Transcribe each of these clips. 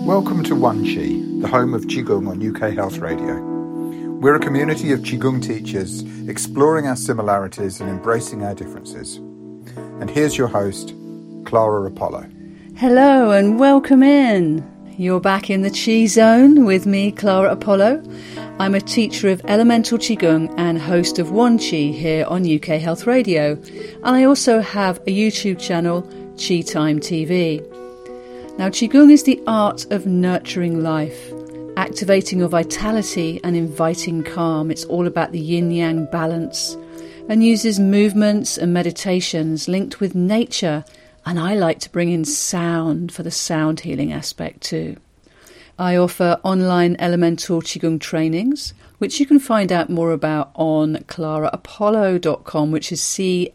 Welcome to One Qi, the home of Qigong on UK Health Radio. We're a community of Qigong teachers exploring our similarities and embracing our differences. And here's your host, Clara Apollo. Hello and welcome in. You're back in the Qi Zone with me, Clara Apollo. I'm a teacher of elemental Qigong and host of One Qi here on UK Health Radio. And I also have a YouTube channel, Qi Time TV. Now, Qigong is the art of nurturing life, activating your vitality and inviting calm. It's all about the yin-yang balance and uses movements and meditations linked with nature. And I like to bring in sound for the sound healing aspect too. I offer online elemental Qigong trainings, which you can find out more about on claraapollo.com, which is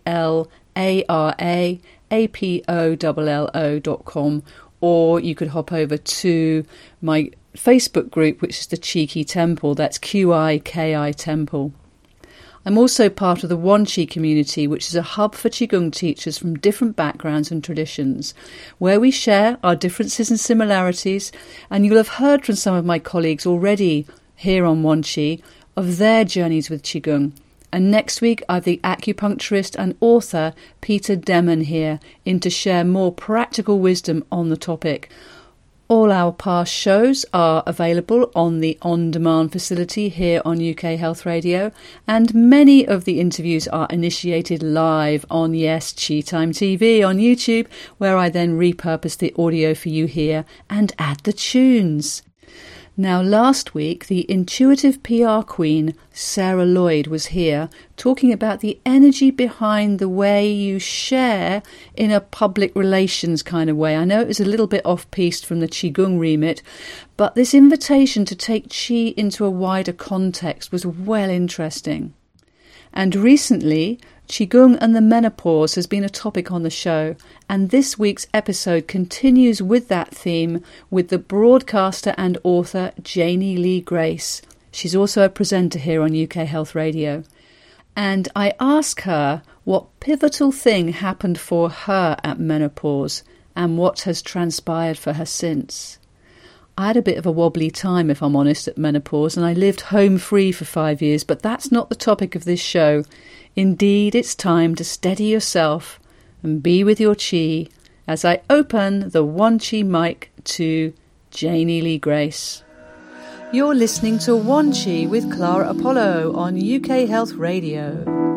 CLARAAPOLLO.com. Or you could hop over to my Facebook group, which is the Qi Temple. That's QIKI Temple. I'm also part of the One Qi community, which is a hub for Qigong teachers from different backgrounds and traditions, where we share our differences and similarities. And you'll have heard from some of my colleagues already here on One Qi of their journeys with Qigong. And next week, I have the acupuncturist and author Peter Demon here in to share more practical wisdom on the topic. All our past shows are available on the on-demand facility here on UK Health Radio, and many of the interviews are initiated live on Qi Time TV on YouTube, where I then repurpose the audio for you here and add the tunes. Now, last week, the intuitive PR queen, Sarah Lloyd, was here talking about the energy behind the way you share in a public relations kind of way. I know it was a little bit off-piste from the Qigong remit, but this invitation to take Qi into a wider context was well interesting. And recently, Qigong and the menopause has been a topic on the show, and this week's episode continues with that theme with the broadcaster and author Janie Lee Grace. She's also a presenter here on UK Health Radio. And I ask her what pivotal thing happened for her at menopause and what has transpired for her since. I had a bit of a wobbly time, if I'm honest, at menopause, and I lived home free for 5 years, but that's not the topic of this show. Indeed, it's time to steady yourself and be with your Qi as I open the One Qi mic to Janie Lee Grace. You're listening to One Qi with Clara Apollo on UK Health Radio.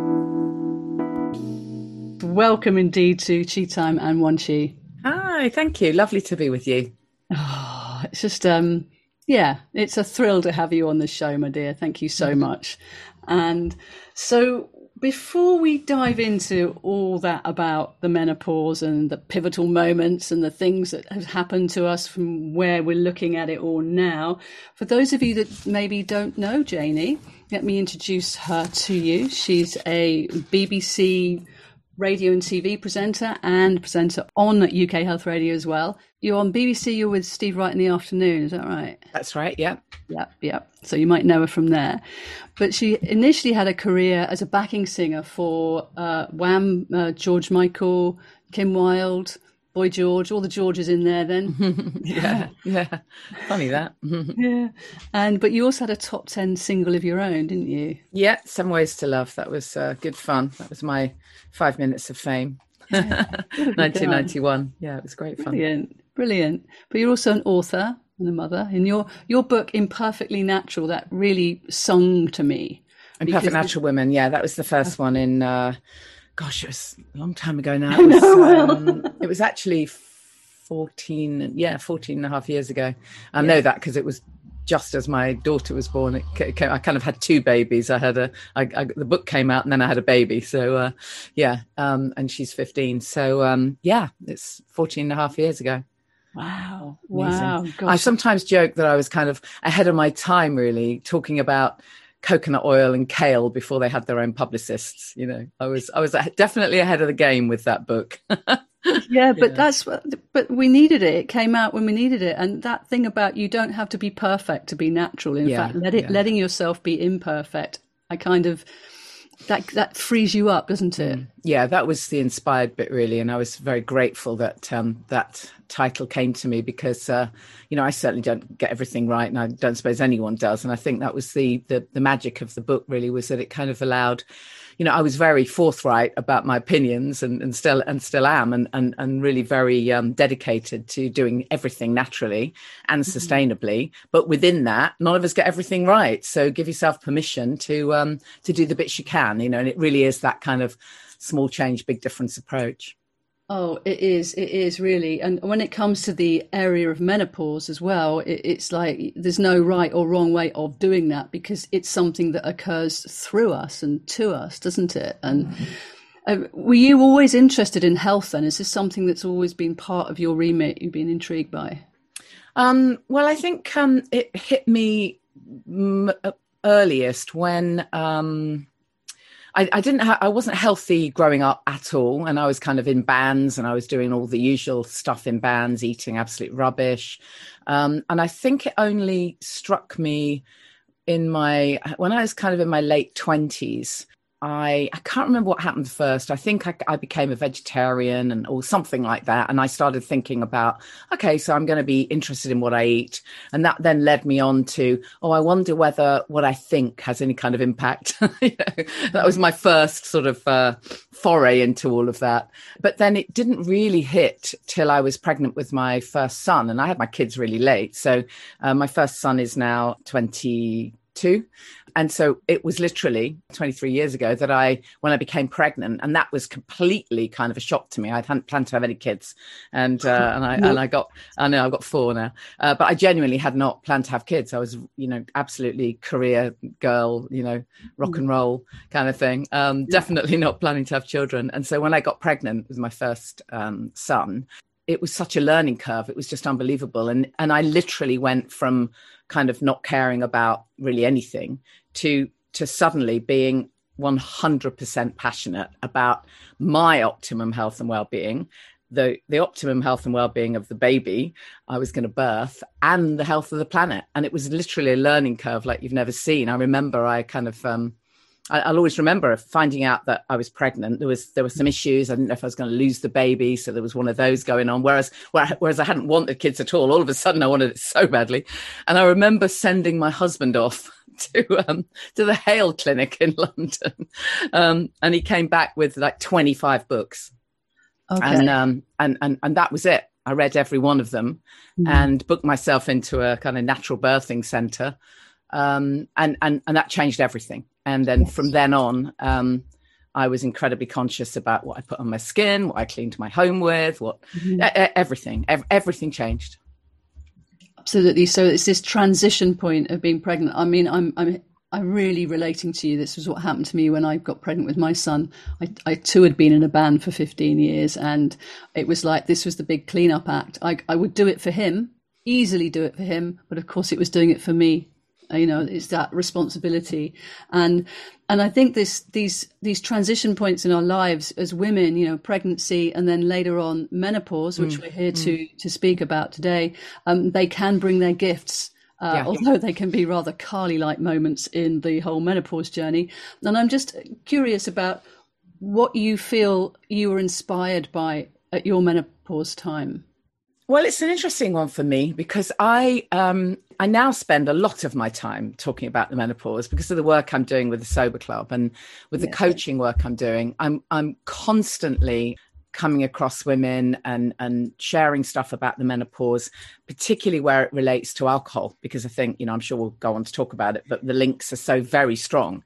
Welcome indeed to Qi Time and One Qi. Hi, thank you. Lovely to be with you. Oh, it's just, it's a thrill to have you on the show, my dear. Thank you so much. And so before we dive into all that about the menopause and the pivotal moments and the things that have happened to us from where we're looking at it all now, for those of you that maybe don't know Janie, let me introduce her to you. She's a BBC radio and TV presenter and presenter on UK Health Radio as well. You're on BBC, you're with Steve Wright in the afternoon, is that right? That's right, yeah. Yep. So you might know her from there. But she initially had a career as a backing singer for Wham, George Michael, Kim Wilde, Boy George, all the Georges in there then. Yeah. Funny that. Yeah. But you also had a top 10 single of your own, didn't you? Yeah, Some Ways to Love. That was good fun. That was my 5 minutes of fame. 1991. Yeah, it was great fun. Brilliant. But you're also an author and a mother. In your book, Imperfectly Natural, that really sung to me. Imperfect Natural Women. Yeah, that was the first one in... it was a long time ago now. It was actually 14 and a half years ago. I know that because it was just as my daughter was born. I kind of had two babies. The book came out and then I had a baby. So, and she's 15. So, it's 14 and a half years ago. Wow. Amazing. Wow. Gosh. I sometimes joke that I was kind of ahead of my time, really, talking about coconut oil and kale before they had their own publicists. You know, I was definitely ahead of the game with that book. Yeah, but but we needed it. It came out when we needed it. And that thing about you don't have to be perfect to be natural. In fact, letting yourself be imperfect, that frees you up, doesn't it? Yeah, that was the inspired bit, really. And I was very grateful that that title came to me because, I certainly don't get everything right. And I don't suppose anyone does. And I think that was the magic of the book, really, was that it kind of allowed, I was very forthright about my opinions and still am and really very dedicated to doing everything naturally and sustainably. But within that, none of us get everything right. So give yourself permission to do the bits you can, and it really is that kind of small change, big difference approach. Oh, it is really. And when it comes to the area of menopause as well, it's like there's no right or wrong way of doing that because it's something that occurs through us and to us, doesn't it? And were you always interested in health then? Is this something that's always been part of your remit you've been intrigued by? Well, I think it hit me earliest when I wasn't healthy growing up at all. And I was kind of in bands and I was doing all the usual stuff in bands, eating absolute rubbish. And I think it only struck me when I was kind of in my late 20s. I can't remember what happened first. I think I became a vegetarian or something like that. And I started thinking about, okay, so I'm going to be interested in what I eat. And that then led me on to, I wonder whether what I think has any kind of impact. That was my first sort of foray into all of that. But then it didn't really hit till I was pregnant with my first son. And I had my kids really late. So my first son is now 22. And so it was literally 23 years ago when I became pregnant, and that was completely kind of a shock to me. I hadn't planned to have any kids, I've got 4 now, but I genuinely had not planned to have kids. I was, absolutely career girl, rock and roll kind of thing. Definitely not planning to have children. And so when I got pregnant with my first son, it was such a learning curve. It was just unbelievable. And I literally went from kind of not caring about really anything to suddenly being 100% passionate about my optimum health and well-being, the optimum health and well-being of the baby I was going to birth, and the health of the planet. And it was literally a learning curve like you've never seen. I remember I kind of I'll always remember finding out that I was pregnant. There were some issues. I didn't know if I was going to lose the baby. So there was one of those going on. Whereas I hadn't wanted kids at all of a sudden I wanted it so badly. And I remember sending my husband off to the Hale Clinic in London. And he came back with like 25 books. Okay. And that was it. I read every one of them and booked myself into a kind of natural birthing center. And that changed everything. And then from then on, I was incredibly conscious about what I put on my skin, what I cleaned my home with, everything changed. Absolutely. So it's this transition point of being pregnant. I mean, I'm really relating to you. This was what happened to me when I got pregnant with my son. I too had been in a band for 15 years, and it was like this was the big cleanup act. I would do it for him, easily do it for him, but of course it was doing it for me. It's that responsibility. And I think these transition points in our lives as women, pregnancy and then later on menopause, which we're here to speak about today, they can bring their gifts, although they can be rather Carly-like moments in the whole menopause journey. And I'm just curious about what you feel you were inspired by at your menopause time. Well, it's an interesting one for me because I now spend a lot of my time talking about the menopause because of the work I'm doing with the Sober Club and with the coaching work I'm doing. I'm constantly coming across women and sharing stuff about the menopause, particularly where it relates to alcohol, because I think, I'm sure we'll go on to talk about it, but the links are so very strong.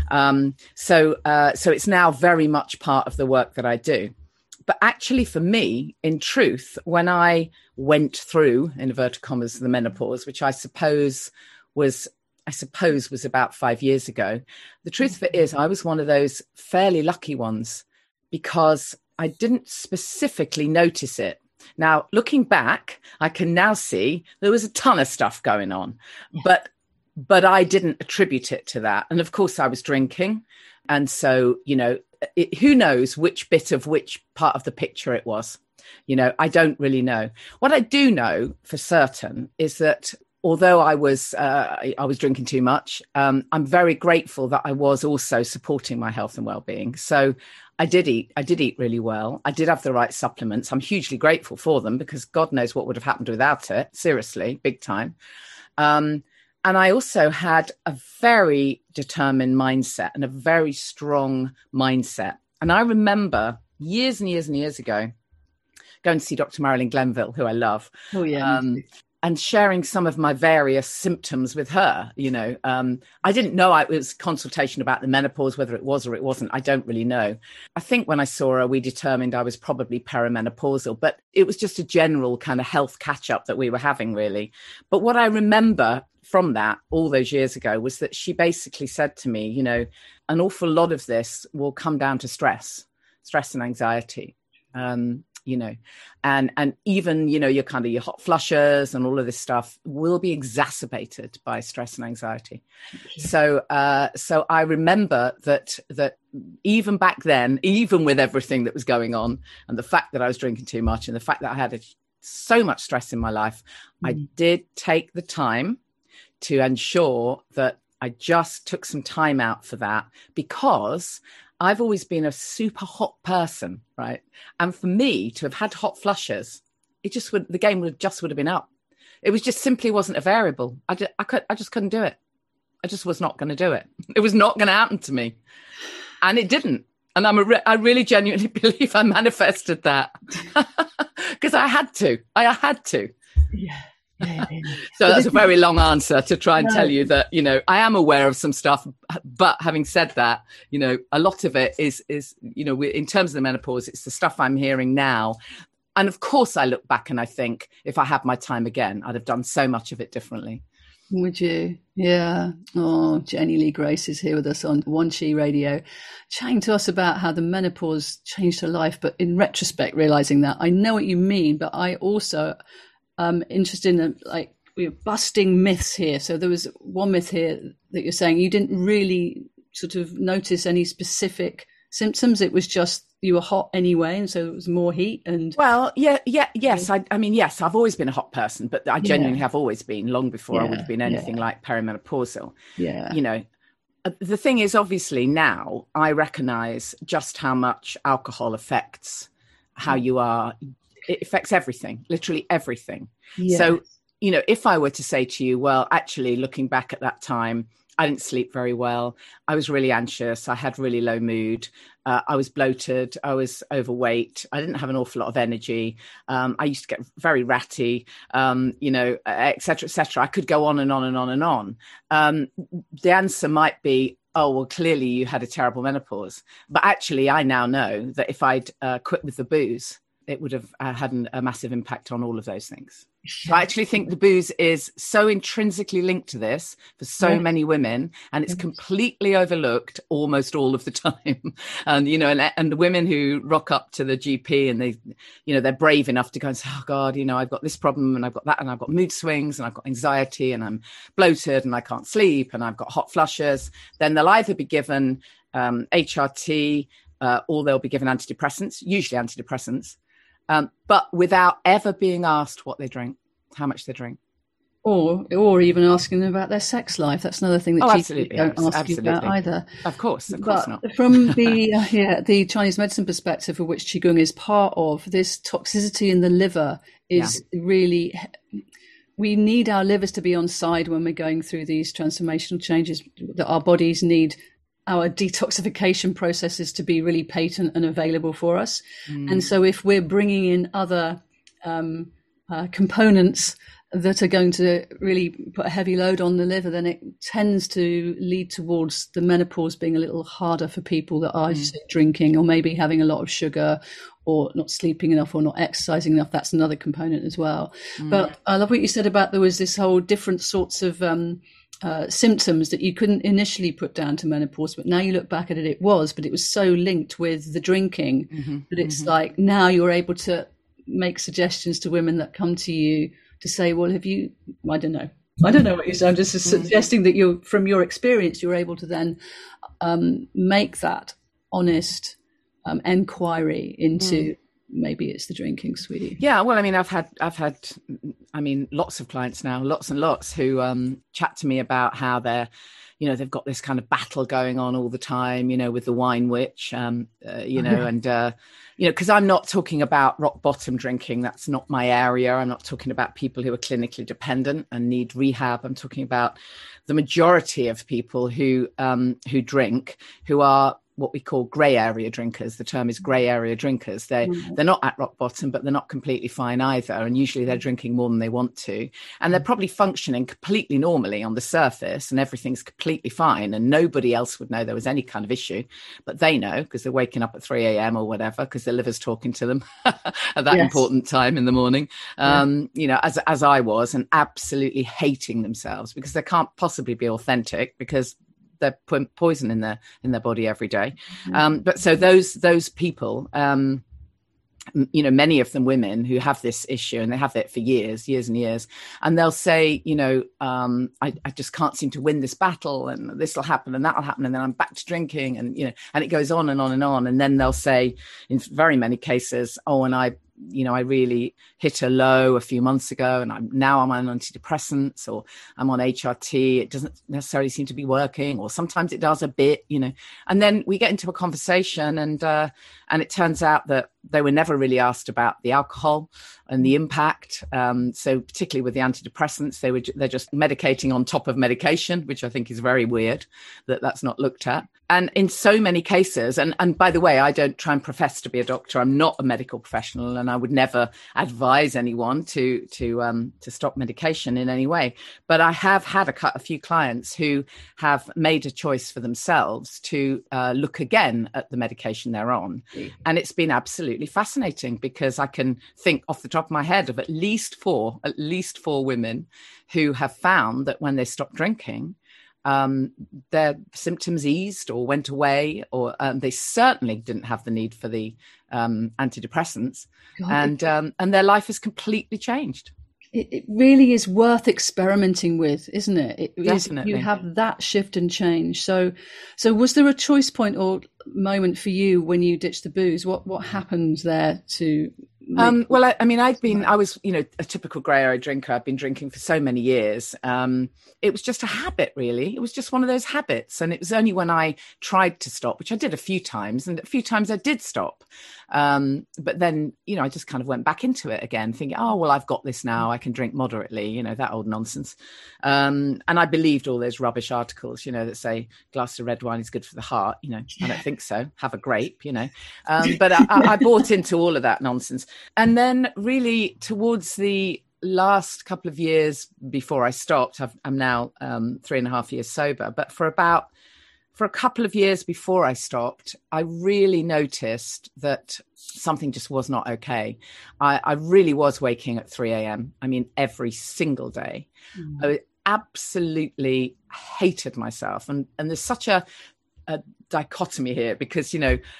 So it's now very much part of the work that I do. But actually, for me, in truth, when I went through, in inverted commas, the menopause, which I suppose was about 5 years ago, the truth of it is I was one of those fairly lucky ones because I didn't specifically notice it. Now, looking back, I can now see there was a ton of stuff going on, but I didn't attribute it to that. And of course, I was drinking. And so, who knows which bit of which part of the picture it was. I don't really know. What I do know for certain is that although I was drinking too much, I'm very grateful that I was also supporting my health and well-being. So I did eat really well. I did have the right supplements. I'm hugely grateful for them because God knows what would have happened without it. Seriously, big time. And I also had a very determined mindset and a very strong mindset. And I remember years and years and years ago going to see Dr. Marilyn Glenville, who I love. Oh, yeah. And sharing some of my various symptoms with her. I didn't know it was consultation about the menopause, whether it was or it wasn't. I don't really know. I think when I saw her, we determined I was probably perimenopausal, but it was just a general kind of health catch up that we were having, really. But what I remember from that all those years ago was that she basically said to me, an awful lot of this will come down to stress and anxiety. And even, your kind of your hot flushes and all of this stuff will be exacerbated by stress and anxiety. So I remember that even back then, even with everything that was going on and the fact that I was drinking too much and the fact that I had so much stress in my life, I did take the time to ensure that I just took some time out for that, because I've always been a super hot person, right? And for me to have had hot flushes, the game would have been up. It was just simply wasn't a variable. I just couldn't do it. I just was not going to do it. It was not going to happen to me. And it didn't. And I really genuinely believe I manifested that because I had to. Yeah. So that's a very long answer to try and tell you that, I am aware of some stuff, but having said that, a lot of it is, in terms of the menopause, it's the stuff I'm hearing now. And of course I look back and I think if I had my time again, I'd have done so much of it differently. Would you? Yeah. Oh, Jenny Lee Grace is here with us on One Chi Radio, chatting to us about how the menopause changed her life. But in retrospect, realizing that I know what you mean, but I also interested in we're busting myths here. So there was one myth here that you're saying you didn't really sort of notice any specific symptoms. It was just you were hot anyway, and so it was more heat. And yes. I mean, yes, I've always been a hot person, but I genuinely have always been, long before I would have been anything like perimenopausal. Yeah. The thing is, obviously now I recognize just how much alcohol affects how you are. It affects everything, literally everything. Yes. So, if I were to say to you, well, actually, looking back at that time, I didn't sleep very well. I was really anxious. I had really low mood. I was bloated. I was overweight. I didn't have an awful lot of energy. I used to get very ratty, et cetera, et cetera. I could go on and on and on and on. The answer might be, oh, well, clearly you had a terrible menopause. But actually, I now know that if I'd quit with the booze, it would have had a massive impact on all of those things. So I actually think the booze is so intrinsically linked to this for so many women, and it's completely overlooked almost all of the time. And, and the women who rock up to the GP and they're brave enough to go and say, oh God, I've got this problem and I've got that and I've got mood swings and I've got anxiety and I'm bloated and I can't sleep and I've got hot flushes. Then they'll either be given HRT or they'll be given antidepressants, usually antidepressants. But without ever being asked what they drink, how much they drink. Or even asking them about their sex life. That's another thing that absolutely don't ask you about either. Of course not. From the Chinese medicine perspective, of which Qigong is part of, this toxicity in the liver is really... We need our livers to be on side when we're going through these transformational changes, that our bodies need our detoxification processes to be really patent and available for us. And so if we're bringing in other components that are going to really put a heavy load on the liver, then it tends to lead towards the menopause being a little harder for people that are drinking or maybe having a lot of sugar or not sleeping enough or not exercising enough. That's another component as well. But I love what you said about there was this whole different sorts of symptoms that you couldn't initially put down to menopause, but now you look back at it, it was so linked with the drinking that it's like now you're able to make suggestions to women that come to you to say, well, have you, I don't know what you say. I'm just suggesting that from your experience, you're able to then make that honest inquiry into maybe it's the drinking, sweetie? Yeah, well, I mean, I've had, lots of clients now, lots and lots, who chat to me about how they're, they've got this kind of battle going on all the time, with the wine witch, and, because I'm not talking about rock bottom drinking. That's not my area. I'm not talking about people who are clinically dependent and need rehab. I'm talking about the majority of people who drink, who are what we call grey area drinkers. The term is grey area drinkers. They're not at rock bottom, but they're not completely fine either. And usually they're drinking more than they want to. And they're probably functioning completely normally on the surface, and everything's completely fine. And nobody else would know there was any kind of issue, but they know because they're waking up at 3 a.m. or whatever, because their liver's talking to them at that important time in the morning. As I was, and absolutely hating themselves because they can't possibly be authentic, because they're putting poison in their body every day. But so those people, many of them women who have this issue, and they have it for years and years, and they'll say, I just can't seem to win this battle, and this will happen and that'll happen, and then I'm back to drinking, and and it goes on and on and on. And then they'll say, in very many cases, oh, and I really hit a low a few months ago, and I'm on antidepressants, or I'm on HRT. It doesn't necessarily seem to be working, or sometimes it does a bit, And then we get into a conversation, and it turns out that they were never really asked about the alcohol and the impact. So particularly with the antidepressants, they're just medicating on top of medication, which I think is very weird that that's not looked at. And in so many cases, and by the way, I don't try and profess to be a doctor. I'm not a medical professional, and I would never advise anyone to stop medication in any way. But I have had a few clients who have made a choice for themselves to look again at the medication they're on. And it's been absolutely fascinating, because I can think off the top of my head of at least four women who have found that when they stopped drinking, their symptoms eased or went away, or they certainly didn't have the need for the antidepressants. God, and their life has completely changed. It really is worth experimenting with, isn't it? Definitely. You have that shift and change. So was there a choice point or moment for you when you ditched the booze? What happened there to... I was, a typical grey area drinker. I've been drinking for so many years. It was just a habit, really. It was just one of those habits. And it was only when I tried to stop, which I did a few times, and a few times I did stop. But then, I just kind of went back into it again, thinking, oh, well, I've got this now. I can drink moderately, that old nonsense. And I believed all those rubbish articles, that say a glass of red wine is good for the heart. I don't think so. Have a grape, But I bought into all of that nonsense. And then really towards the last couple of years before I stopped, I'm now 3.5 years sober, but for a couple of years before I stopped, I really noticed that something just was not okay. I really was waking at 3 a.m. I mean, every single day. I absolutely hated myself. And there's such a dichotomy here, because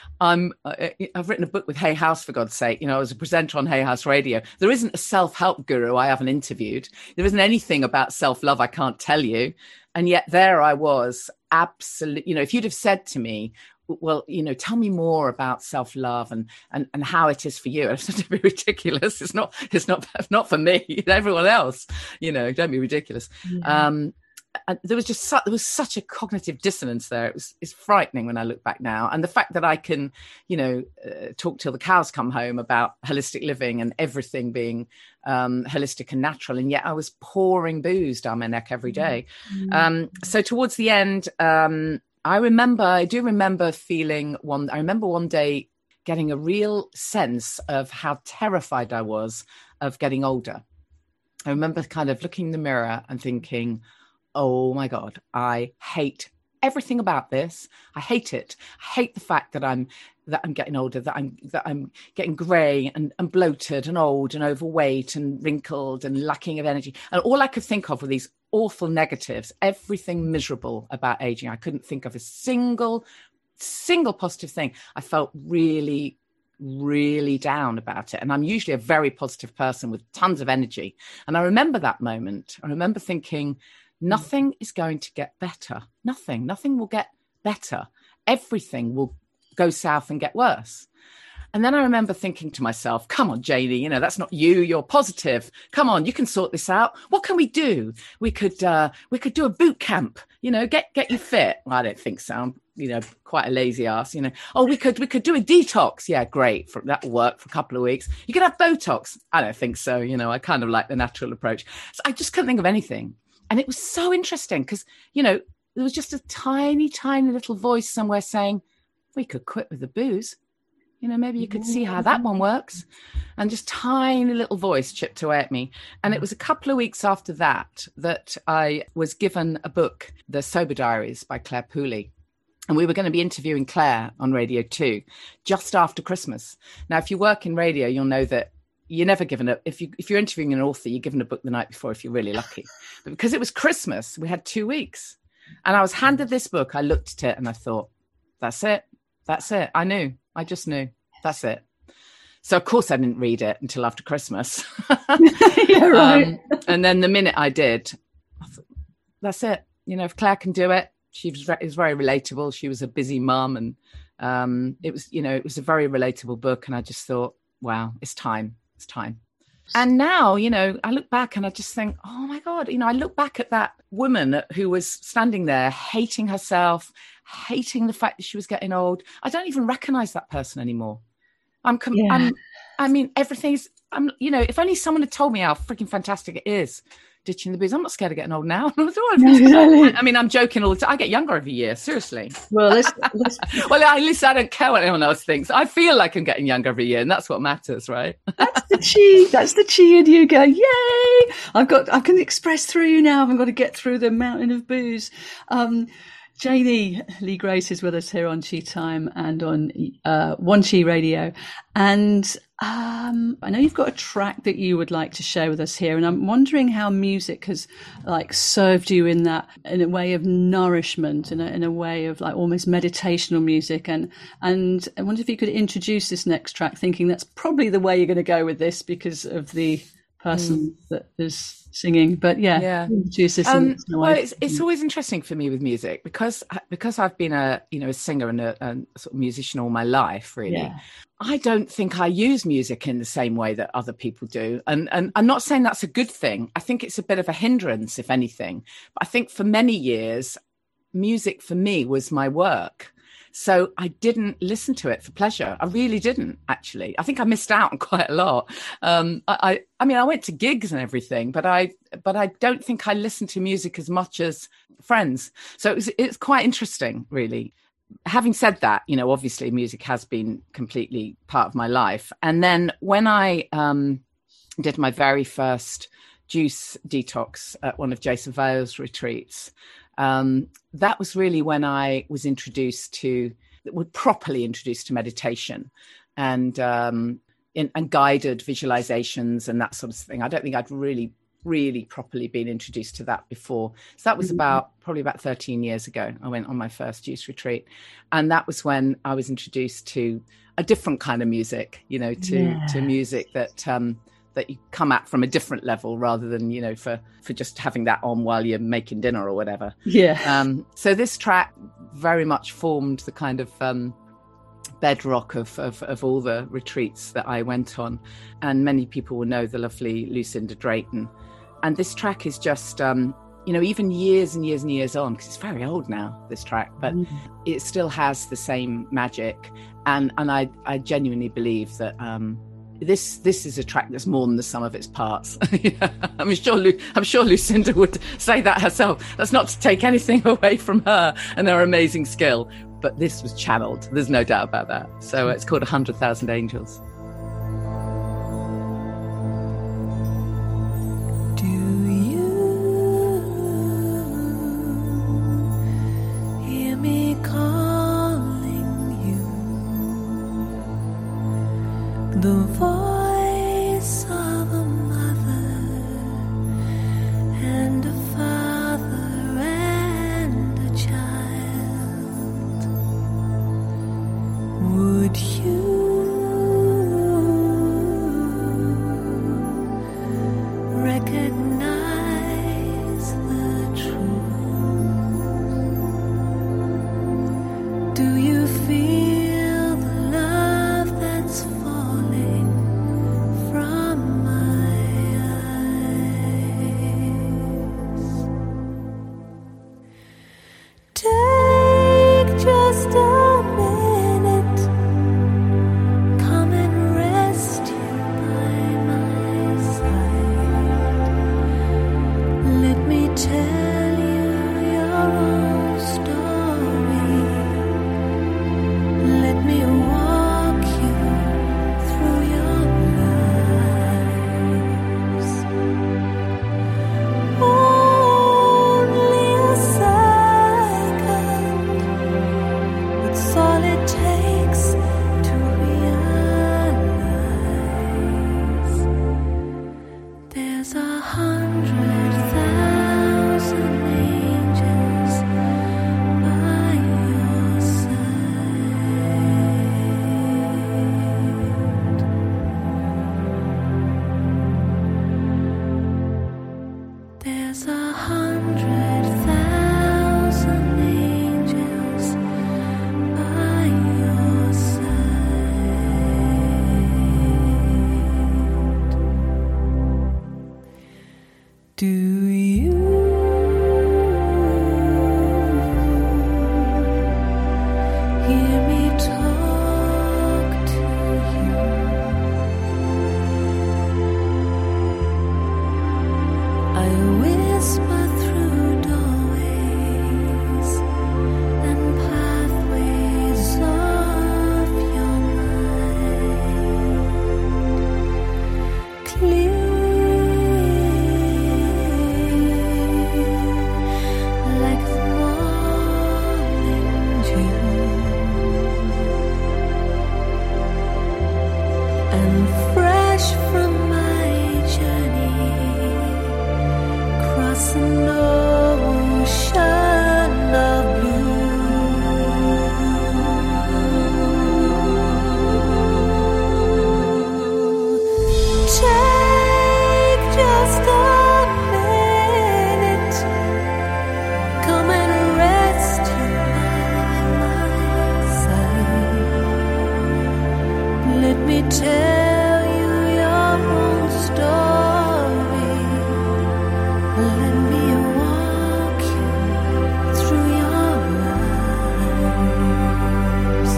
I've written a book with Hay House, for God's sake. I was a presenter on Hay House Radio. There isn't a self-help guru I haven't interviewed. There isn't anything about self-love I can't tell you. And yet there I was, absolutely. If you'd have said to me, well, tell me more about self-love and how it is for you, it's not to be ridiculous. It's not for me. Everyone else, don't be ridiculous. There was such a cognitive dissonance there. It's frightening when I look back now. And the fact that I can, talk till the cows come home about holistic living and everything being holistic and natural, and yet I was pouring booze down my neck every day. So towards the end, I do remember feeling one day getting a real sense of how terrified I was of getting older. I remember kind of looking in the mirror and thinking, oh my God, I hate everything about this. I hate it. I hate the fact that I'm getting older, that I'm getting grey and bloated and old and overweight and wrinkled and lacking of energy. And all I could think of were these awful negatives, everything miserable about aging. I couldn't think of a single positive thing. I felt really, really down about it. And I'm usually a very positive person with tons of energy. And I remember that moment. I remember thinking, nothing is going to get better. Nothing will get better. Everything will go south and get worse. And then I remember thinking to myself, come on, Janie, that's not you. You're positive. Come on, you can sort this out. What can we do? We could do a boot camp, get you fit. Well, I don't think so. I'm, quite a lazy ass, Oh, we could do a detox. Yeah, great. That'll work for a couple of weeks. You could have Botox. I don't think so. I kind of like the natural approach. So I just couldn't think of anything. And it was so interesting because, there was just a tiny, tiny little voice somewhere saying, we could quit with the booze. Maybe you could see how that one works. And just tiny little voice chipped away at me. And it was a couple of weeks after that I was given a book, The Sober Diaries by Claire Pooley. And we were going to be interviewing Claire on Radio 2 just after Christmas. Now, if you work in radio, you'll know that you're never given a, if you're interviewing an author, you're given a book the night before if you're really lucky. But because it was Christmas, we had 2 weeks. And I was handed this book. I looked at it and I thought, that's it. I just knew. That's it. So, of course, I didn't read it until after Christmas. Yeah, right. And then the minute I did, I thought, that's it. If Claire can do it, she was very relatable. She was a busy mum. And it was a very relatable book. And I just thought, wow, it's time. It's time. And now, I look back and I just think, oh, my God, I look back at that woman who was standing there hating herself, hating the fact that she was getting old. I don't even recognize that person anymore. Everything's, if only someone had told me how freaking fantastic it is ditching the booze. I'm not scared of getting old now. I'm joking all the time. I get younger every year, seriously. Well, let's... Well, at least I don't care what anyone else thinks. I feel like I'm getting younger every year, and that's what matters, right? That's the chi in you go, yay! I can express through you now. I've got to get through the mountain of booze. Janie Lee Grace is with us here on Chi Time and on One Chi Radio. And I know you've got a track that you would like to share with us here. And I'm wondering how music has served you in a way of nourishment, in a way of almost meditational music. And I wonder if you could introduce this next track, thinking that's probably the way you're going to go with this because of the person that is singing. But introduce this. Well, it's always interesting for me with music because I've been a singer and a sort of musician all my life, really. Yeah. I don't think I use music in the same way that other people do. And I'm not saying that's a good thing. I think it's a bit of a hindrance, if anything. But I think for many years, music for me was my work. So I didn't listen to it for pleasure. I really didn't, actually. I think I missed out on quite a lot. I went to gigs and everything, but I don't think I listened to music as much as friends. So it's quite interesting, really. Having said that, obviously music has been completely part of my life. And then when I did my very first juice detox at one of Jason Vale's retreats, that was really when I was properly introduced to meditation and guided visualizations and that sort of thing. I don't think I'd really properly been introduced to that before. So that was probably about 13 years ago. I went on my first juice retreat. And that was when I was introduced to a different kind of music, to music that you come at from a different level rather than, for just having that on while you're making dinner or whatever. Yeah. So this track very much formed the kind of bedrock of all the retreats that I went on. And many people will know the lovely Lucinda Drayton. And this track is just, even years and years and years on, because it's very old now, this track, but it still has the same magic. And I genuinely believe that this is a track that's more than the sum of its parts. I'm sure Lucinda would say that herself. That's not to take anything away from her and her amazing skill, but this was channeled. There's no doubt about that. So it's called 100,000 Angels. Do you hear me calling you? The voice of a mother and a father and a child. Would you There's 100,000 angels by your side. Do you hear me talk to you? I whisper through doorways and pathways of your mind, clear like the morning dew, and fresh from my journey, cross an ocean of blue. Take just a minute, come and rest by my side. Let me tell you your own story. Let me walk you through your lives.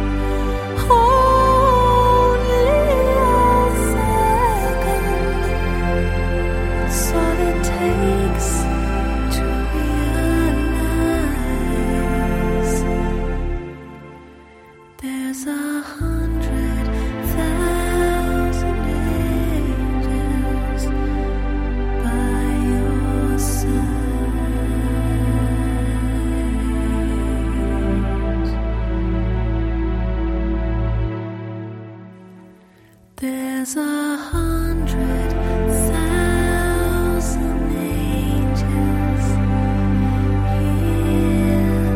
Only a second, it's all it takes to realize. There's 100,000 angels by your side. There's 100,000 angels here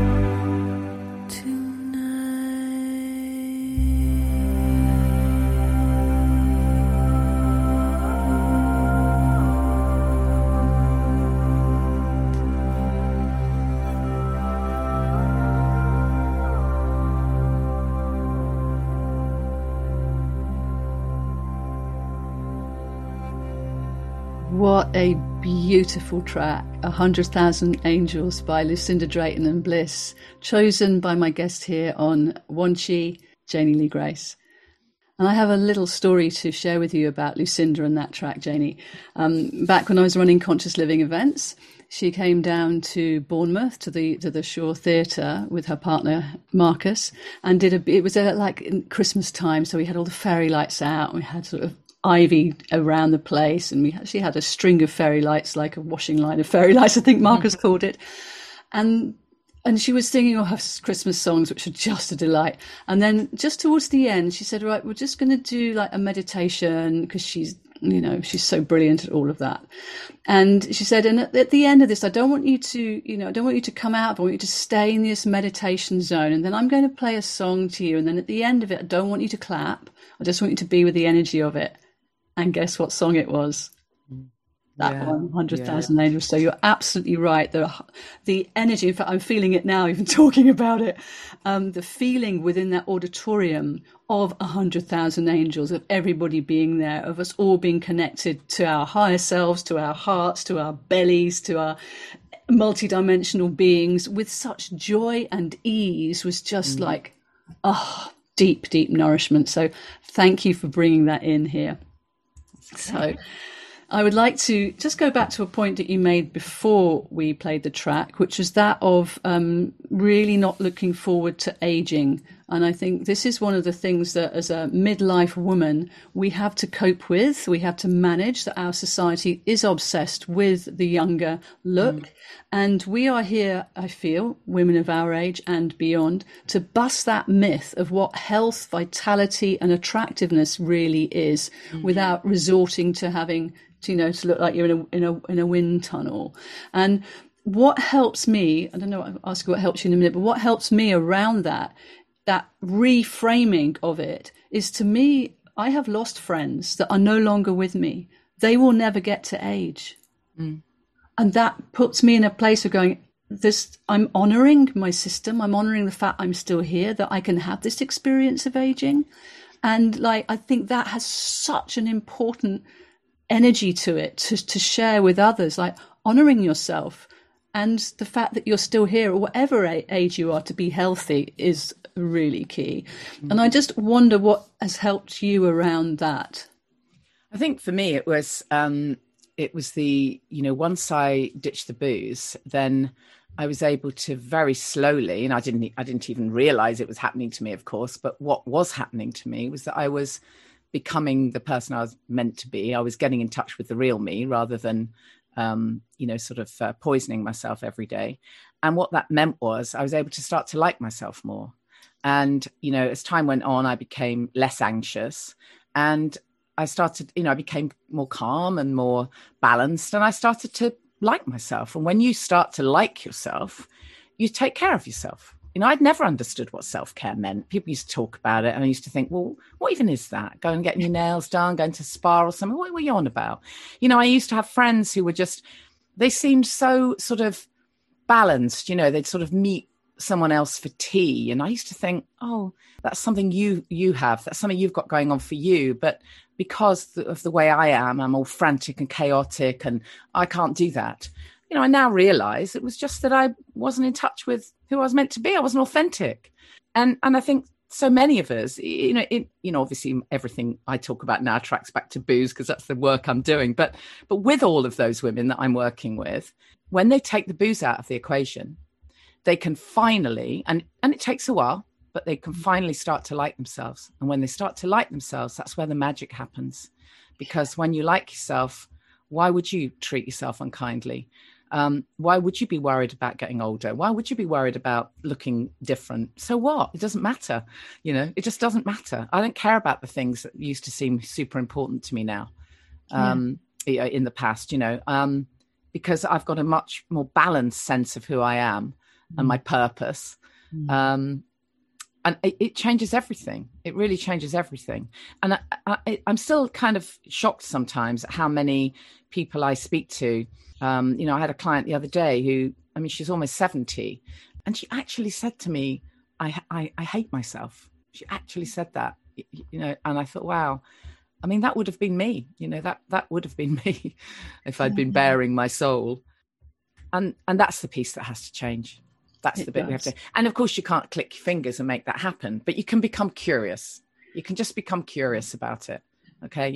What a beautiful track, 100,000 Angels by Lucinda Drayton and Bliss, chosen by my guest here on One Chi, Janie Lee Grace. And I have a little story to share with you about Lucinda and that track, Janie. Back when I was running Conscious Living events, she came down to Bournemouth to the Shaw Theatre with her partner Marcus, and it was like in Christmas time, so we had all the fairy lights out, and we had sort of ivy around the place, and we actually had a string of fairy lights, like a washing line of fairy lights, I think Marcus called it, and she was singing all her Christmas songs, which are just a delight. And then just towards the end, she said, right, we're just going to do like a meditation, because she's so brilliant at all of that. And she said, and at the end of this, I don't want you to come out, I want you to stay in this meditation zone. And then I'm going to play a song to you. And then at the end of it, I don't want you to clap. I just want you to be with the energy of it. And guess what song it was? That one, 100,000 Angels. So you're absolutely right. The energy, in fact, I'm feeling it now, even talking about it. The feeling within that auditorium of 100,000 angels, of everybody being there, of us all being connected to our higher selves, to our hearts, to our bellies, to our multidimensional beings with such joy and ease was just like, deep, deep nourishment. So thank you for bringing that in here. So I would like to just go back to a point that you made before we played the track, which was that of really not looking forward to aging. And I think this is one of the things that as a midlife woman, we have to cope with, we have to manage, that our society is obsessed with the younger look. And we are here, I feel, women of our age and beyond, to bust that myth of what health, vitality and attractiveness really is, without resorting to having to look like you're in a wind tunnel. And what helps me, I don't know, I'll ask you what helps you in a minute, but what helps me around that reframing of it is, to me, I have lost friends that are no longer with me. They will never get to age. And that puts me in a place of going, I'm honouring my system. I'm honouring the fact I'm still here, that I can have this experience of aging. And like, I think that has such an important energy to it to share with others, like honouring yourself and the fact that you're still here, or whatever age you are, to be healthy is really key. And I just wonder what has helped you around that. I think for me, it was the, once I ditched the booze, then I was able to very slowly, and I didn't even realize it was happening to me, of course, but what was happening to me was that I was becoming the person I was meant to be. I was getting in touch with the real me rather than, poisoning myself every day. And what that meant was I was able to start to like myself more. And, as time went on, I became less anxious, and I became more calm and more balanced, and I started to like myself. And when you start to like yourself, you take care of yourself. I'd never understood what self-care meant. People used to talk about it, and I used to think, well, what even is that? Going and getting your nails done, going to spa or something. What were you on about? I used to have friends who were they seemed so sort of balanced. They'd sort of meet someone else for tea. And I used to think, oh, that's something you have. That's something you've got going on for you. But because of the way I am, I'm all frantic and chaotic, and I can't do that. I now realize it was just that I wasn't in touch with who I was meant to be. I wasn't authentic. And I think so many of us, obviously everything I talk about now tracks back to booze because that's the work I'm doing. But with all of those women that I'm working with, when they take the booze out of the equation, they can finally, and it takes a while, but they can finally start to like themselves. And when they start to like themselves, that's where the magic happens. Because when you like yourself, why would you treat yourself unkindly? Why would you be worried about getting older? Why would you be worried about looking different? So what? It doesn't matter. It just doesn't matter. I don't care about the things that used to seem super important to me now, in the past, because I've got a much more balanced sense of who I am and my purpose. And it changes everything. It really changes everything. And I'm still kind of shocked sometimes at how many people I speak to. I had a client the other day who, she's almost 70, and she actually said to me, I hate myself. She actually said that, and I thought, wow, that would have been me, that would have been me if I'd been bearing my soul. And that's the piece that has to change. That's the bit we have to. And of course, you can't click your fingers and make that happen, but you can become curious. You can just become curious about it. Okay.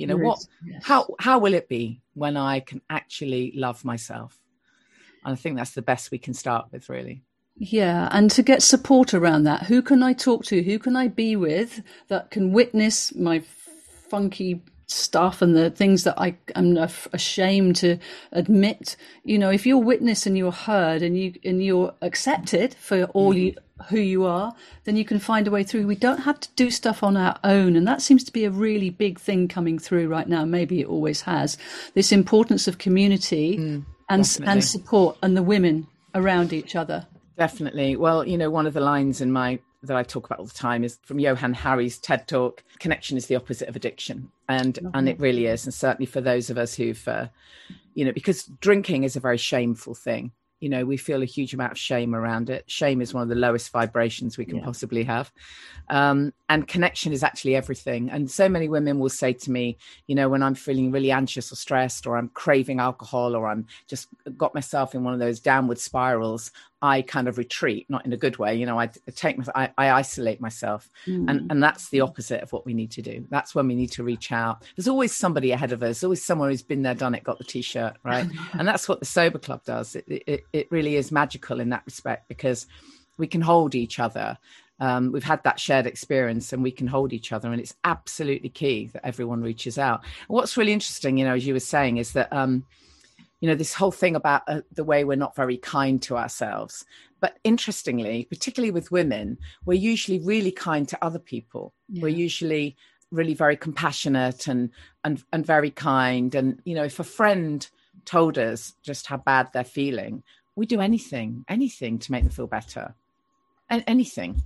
How will it be when I can actually love myself? And I think that's the best we can start with, really. Yeah. And to get support around that, who can I talk to? Who can I be with that can witness my funky stuff and the things that I am ashamed to admit? If you're witnessed and you're heard and you're accepted for all who you are, then you can find a way through. We don't have to do stuff on our own, and that seems to be a really big thing coming through right now. Maybe it always has, this importance of community and support, and the women around each other. Definitely. Well, one of the lines that I talk about all the time is from Johann Hari's TED Talk: connection is the opposite of addiction. And it really is. And certainly for those of us who've, because drinking is a very shameful thing. We feel a huge amount of shame around it. Shame is one of the lowest vibrations we can possibly have. And connection is actually everything. And so many women will say to me, when I'm feeling really anxious or stressed, or I'm craving alcohol, or I'm just got myself in one of those downward spirals, I kind of retreat, not in a good way. I isolate myself. And that's the opposite of what we need to do. That's when we need to reach out. There's always somebody ahead of us. There's always someone who's been there, done it, got the T-shirt, right? And that's what the Sober Club does. It really is magical in that respect, because we can hold each other. We've had that shared experience, and we can hold each other. And it's absolutely key that everyone reaches out. And what's really interesting, as you were saying, is that, this whole thing about the way we're not very kind to ourselves. But interestingly, particularly with women, we're usually really kind to other people. Yeah. We're usually really very compassionate and very kind. And, if a friend told us just how bad they're feeling, we do anything to make them feel better. And anything,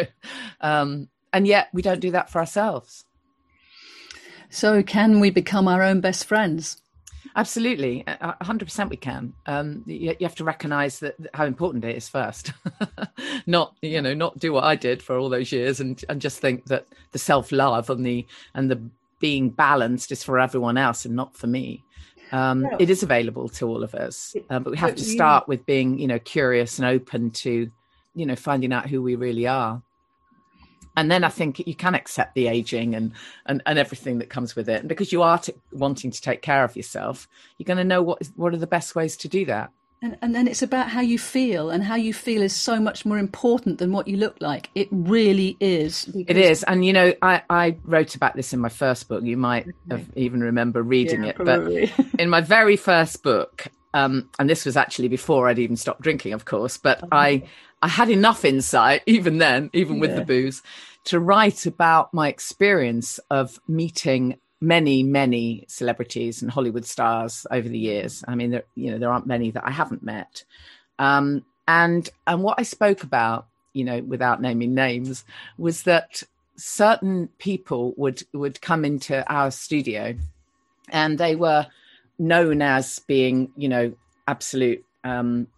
and yet we don't do that for ourselves. So can we become our own best friends? Absolutely, 100% we can. You have to recognise that how important it is first, not do what I did for all those years and just think that the self-love and the being balanced is for everyone else and not for me. It is available to all of us, but we have to start with being, curious and open to, finding out who we really are. And then I think you can accept the aging and everything that comes with it. And because you are wanting to take care of yourself, you're going to know what are the best ways to do that. And then it's about how you feel, and how you feel is so much more important than what you look like. It really is. It is. And, I wrote about this in my first book. You might have even remember reading it. Probably. But in my very first book, and this was actually before I'd even stopped drinking, of course, but I had enough insight, even then, even with the booze, to write about my experience of meeting many, many celebrities and Hollywood stars over the years. I mean, there aren't many that I haven't met. And what I spoke about, without naming names, was that certain people would come into our studio, and they were known as being, absolute, an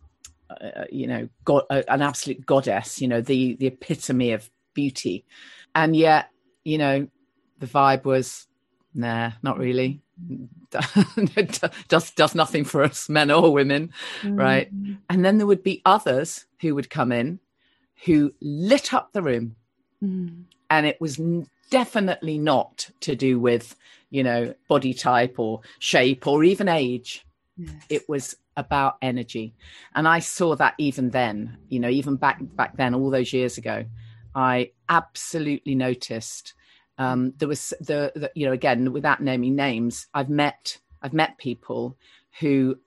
absolute goddess, the epitome of beauty. And yet, the vibe was, nah, not really. Does nothing for us, men or women, right? And then there would be others who would come in who lit up the room. And it was definitely not to do with, body type or shape or even age. Yes. It was about energy. And I saw that even then, even back then, all those years ago, I absolutely noticed. There was again, without naming names, I've met people who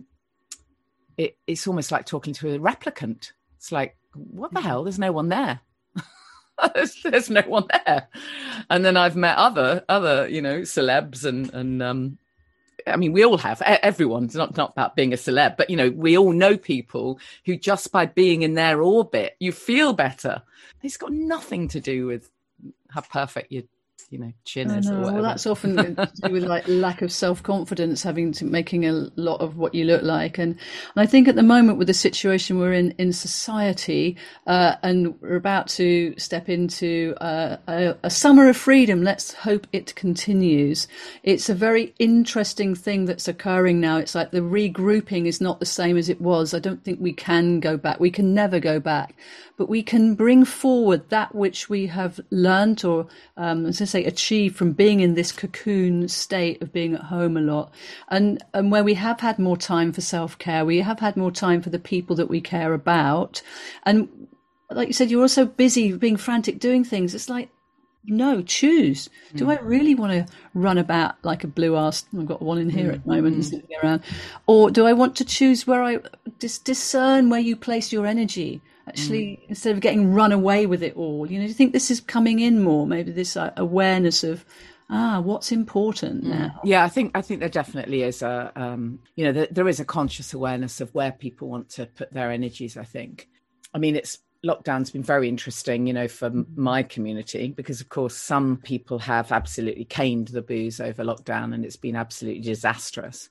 it's almost like talking to a replicant. It's like, what the hell? There's no one there. There's no one there. And then I've met other celebs and I mean, we all have. Everyone's not about being a celeb, but we all know people who just by being in their orbit, you feel better. It's got nothing to do with how perfect your chin is. Or whatever. Well, that's often to do with like lack of self-confidence, making a lot of what you look like. And I think at the moment, with the situation we're in society, and we're about to step into a summer of freedom, let's hope it continues. It's a very interesting thing that's occurring now. It's like the regrouping is not the same as it was. I don't think we can go back. We can never go back. But we can bring forward that which we have learnt or, as I say, achieved from being in this cocoon state of being at home a lot. And where we have had more time for self-care, we have had more time for the people that we care about. And like you said, you're also busy being frantic doing things. It's like, no, choose. Do I really want to run about like a blue arse? I've got one in here at the moment, sitting around. Or do I want to choose where I discern where you place your energy? Actually, instead of getting run away with it all, do you think this is coming in more? Maybe this awareness of, what's important now? Yeah, I think there definitely is there is a conscious awareness of where people want to put their energies. I think. I mean, lockdown's been very interesting, for my community, because of course some people have absolutely caned the booze over lockdown, and it's been absolutely disastrous.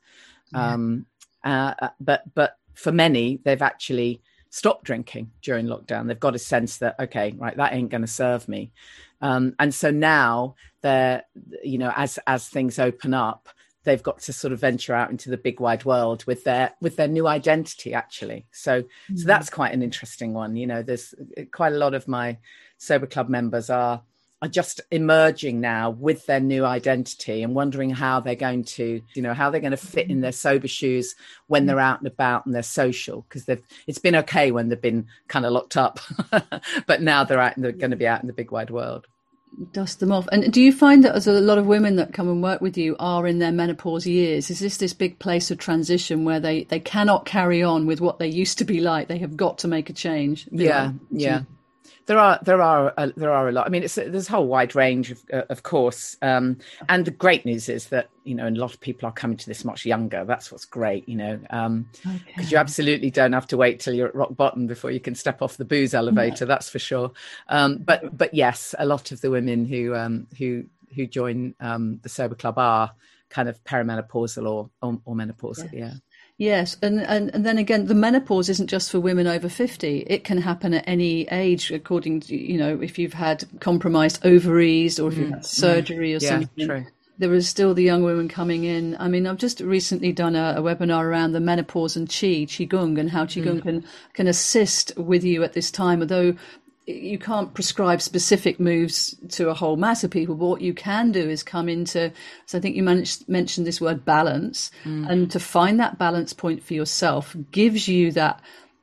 Yeah. But for many, they've actually stopped drinking during lockdown. They've got a sense that, okay, right, that ain't going to serve me. And so now they're, as things open up, they've got to sort of venture out into the big wide world with their new identity, actually. So that's quite an interesting one. There's quite a lot of my Sober Club members are just emerging now with their new identity and wondering how they're going to, fit in their sober shoes when they're out and about and they're social, because it's been okay when they've been kind of locked up, but now they're going to be out in the big wide world. Dust them off. And do you find that as a lot of women that come and work with you are in their menopause years? Is this big place of transition where they cannot carry on with what they used to be like? They have got to make a change. Yeah. There are a lot. I mean, there's a whole wide range of course. And the great news is that, and a lot of people are coming to this much younger. That's what's great, because you absolutely don't have to wait till you're at rock bottom before you can step off the booze elevator. No. That's for sure. But yes, a lot of the women who join the Sober Club are kind of perimenopausal or menopausal. Yes. Yeah. Yes, and then again, the menopause isn't just for women over 50. It can happen at any age, according to, if you've had compromised ovaries or if you've had surgery or something. True. There is still the young women coming in. I mean, I've just recently done a webinar around the menopause and Qigong, and how Qigong can assist with you at this time, although you can't prescribe specific moves to a whole mass of people, but what you can do is come into, so I think you mentioned this word balance, and to find that balance point for yourself gives you that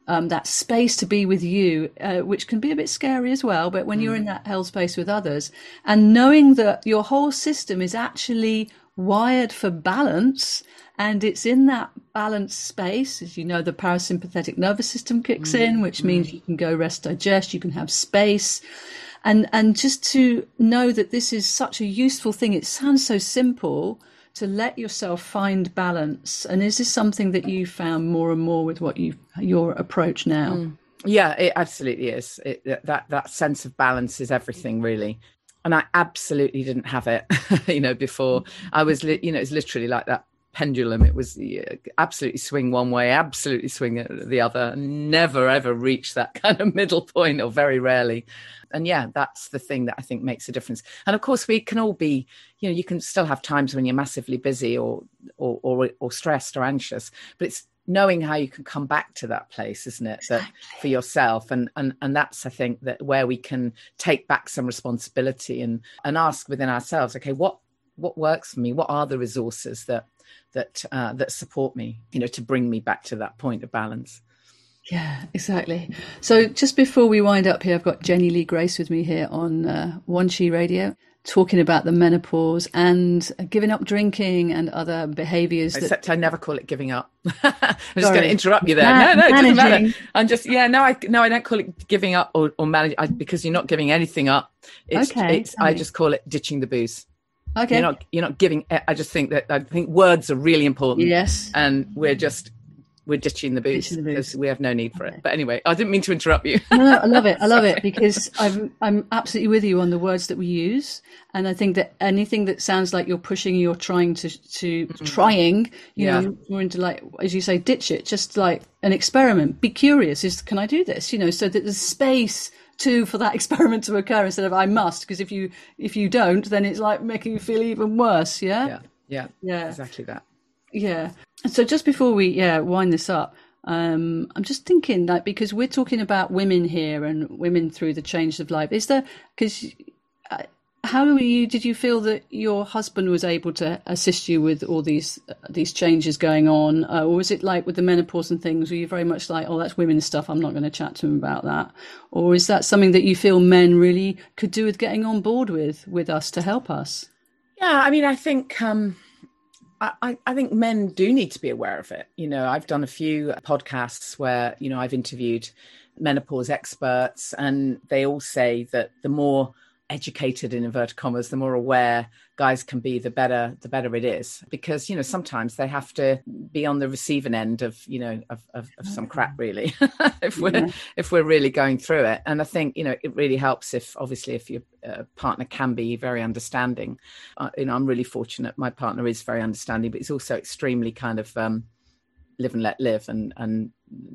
space to be with you, which can be a bit scary as well, but when you're in that held space with others, and knowing that your whole system is actually wired for balance, and it's in that balanced space, as you know, the parasympathetic nervous system kicks in, which means you can go rest, digest, you can have space. And just to know that this is such a useful thing, it sounds so simple, to let yourself find balance. And is this something that you found more and more with your approach now? Yeah, it absolutely is. That sense of balance is everything, really. And I absolutely didn't have it, before. I was, it's literally like that pendulum. It was absolutely swing one way, absolutely swing the other, never ever reach that kind of middle point, or very rarely. And yeah, that's the thing that I think makes a difference. And of course, we can all be, you can still have times when you're massively busy or stressed or anxious, but it's knowing how you can come back to that place, isn't it? That for yourself. And that's, I think, that where we can take back some responsibility and ask within ourselves, okay, what works for me? What are the resources that support me, to bring me back to that point of balance? Yeah, exactly. So just before we wind up here, I've got Jenny Lee Grace with me here on One Chi Radio, talking about the menopause and giving up drinking and other behaviours. Except I never call it giving up. I'm just going to interrupt you there. No, it doesn't matter. I'm just, I don't call it giving up or manage, because you're not giving anything up. I just call it ditching the booze. Okay. You're not giving. I think words are really important. Yes. And we're ditching the booze because we have no need for it. But anyway, I didn't mean to interrupt you. No, I love it because I'm absolutely with you on the words that we use. And I think that anything that sounds like you're pushing, you're trying you're into, like, as you say, ditch it, just like an experiment. Be curious. Can I do this? So that there's space for that experiment to occur instead of I must, because if you don't, then it's like making you feel even worse. Yeah, exactly that. Yeah. So just before we wind this up, I'm just thinking, like, because we're talking about women here and women through the changes of life, is there, because how did you feel that your husband was able to assist you with all these changes going on, or was it like with the menopause and things, were you very much like, oh, that's women's stuff, I'm not going to chat to him about that? Or is that something that you feel men really could do with getting on board with us to help us? Yeah, I mean, I think I think men do need to be aware of it. I've done a few podcasts where, I've interviewed menopause experts, and they all say that the more educated, in inverted commas, the more aware guys can be, the better it is, because sometimes they have to be on the receiving end of some crap, really. if we're really going through it. And I think it really helps if your partner can be very understanding. I'm really fortunate, my partner is very understanding, but he's also extremely kind of live and let live, and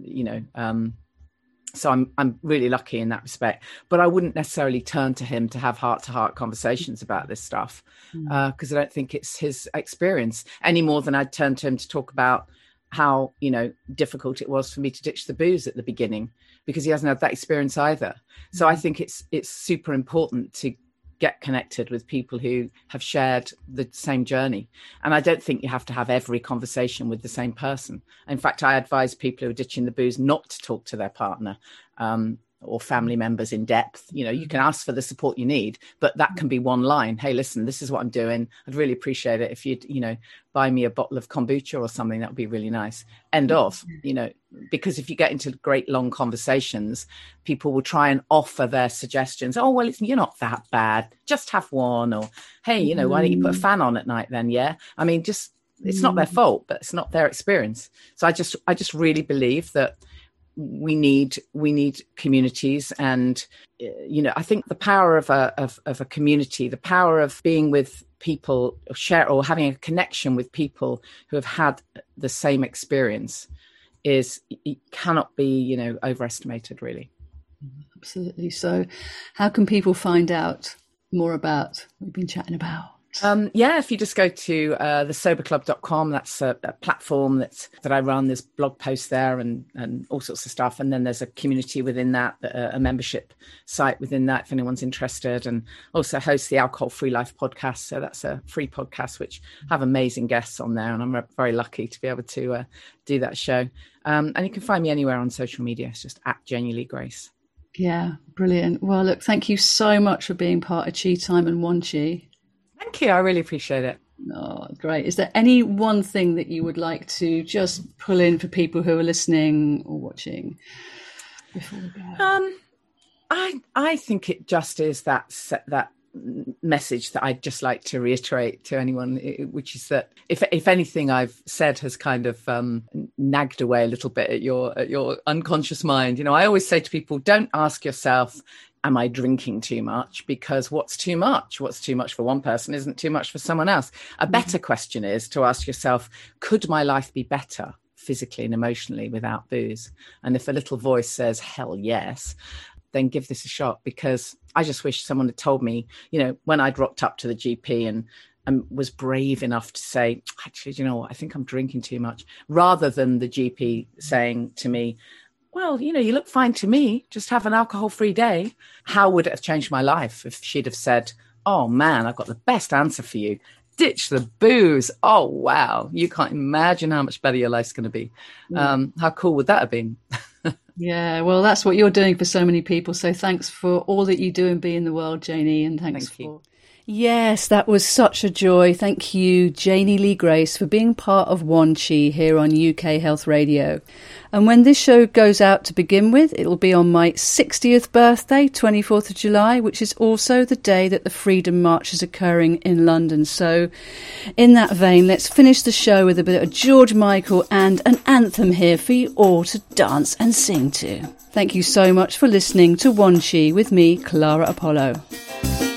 so I'm really lucky in that respect. But I wouldn't necessarily turn to him to have heart-to-heart conversations about this stuff, because I don't think it's his experience any more than I'd turn to him to talk about how difficult it was for me to ditch the booze at the beginning, because he hasn't had that experience either. So I think it's super important to get connected with people who have shared the same journey. And I don't think you have to have every conversation with the same person. In fact, I advise people who are ditching the booze not to talk to their partner or family members in depth. You can ask for the support you need, but that can be one line. Hey, listen, this is what I'm doing. I'd really appreciate it if you'd, buy me a bottle of kombucha or something. That would be really nice. End of, because if you get into great long conversations, people will try and offer their suggestions. Oh, well, you're not that bad. Just have one. Or, hey, why don't you put a fan on at night then? Yeah. I mean, it's not their fault, but it's not their experience. So I just really believe that we need communities, and I think the power of a community, the power of being with people, or having a connection with people who have had the same experience, it cannot be overestimated, really. Absolutely. So how can people find out more about what we've been chatting about? If you just go to thesoberclub.com, that's a platform that I run. There's blog posts there and all sorts of stuff. And then there's a community within that, a membership site within that, if anyone's interested. And also host the Alcohol Free Life podcast. So that's a free podcast, which have amazing guests on there. And I'm very lucky to be able to do that show. And you can find me anywhere on social media. It's just @JanieLeeGrace. Yeah, brilliant. Well, look, thank you so much for being part of Chi Time and One Chi. Thank you. I really appreciate it. Oh, great. Is there any one thing that you would like to just pull in for people who are listening or watching before we go? I think it just is that message that I'd just like to reiterate to anyone, which is that if anything I've said has kind of nagged away a little bit at your unconscious mind, I always say to people, don't ask yourself, am I drinking too much? Because what's too much for one person isn't too much for someone else. A better question is to ask yourself, could my life be better physically and emotionally without booze? And if a little voice says, hell yes, then give this a shot. Because I just wish someone had told me, when I'd rocked up to the GP and was brave enough to say, actually, you know what, I think I'm drinking too much, rather than the GP saying to me, well, you look fine to me, just have an alcohol-free day. How would it have changed my life if she'd have said, oh man, I've got the best answer for you. Ditch the booze. Oh, wow. You can't imagine how much better your life's going to be. How cool would that have been? Yeah, well, that's what you're doing for so many people. So thanks for all that you do and be in the world, Janie. And thank you. Yes, that was such a joy. Thank you, Janie Lee Grace, for being part of One Chi here on UK Health Radio. And when this show goes out to begin with, it'll be on my 60th birthday, 24th of July, which is also the day that the Freedom March is occurring in London. So in that vein, let's finish the show with a bit of George Michael and an anthem here for you all to dance and sing to. Thank you so much for listening to One Chi with me, Clara Apollo.